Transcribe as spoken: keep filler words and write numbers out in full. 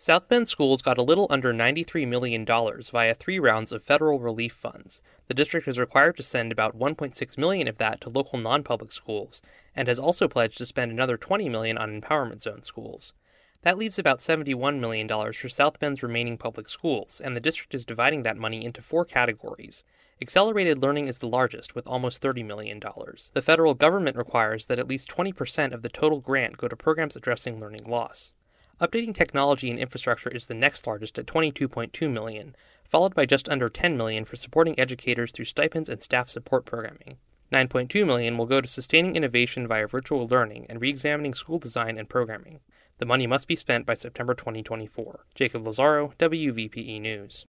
South Bend Schools got a little under ninety-three million dollars via three rounds of federal relief funds. The district is required to send about one point six million dollars of that to local non-public schools, and has also pledged to spend another twenty million dollars on empowerment zone schools. That leaves about seventy-one million dollars for South Bend's remaining public schools, and the district is dividing that money into four categories. Accelerated learning is the largest, with almost thirty million dollars. The federal government requires that at least twenty percent of the total grant go to programs addressing learning loss. Updating technology and infrastructure is the next largest at twenty-two point two million dollars, followed by just under ten million dollars for supporting educators through stipends and staff support programming. nine point two million dollars will go to sustaining innovation via virtual learning and re-examining school design and programming. The money must be spent by September twenty twenty-four. Jacob Lazaro, W V P E News.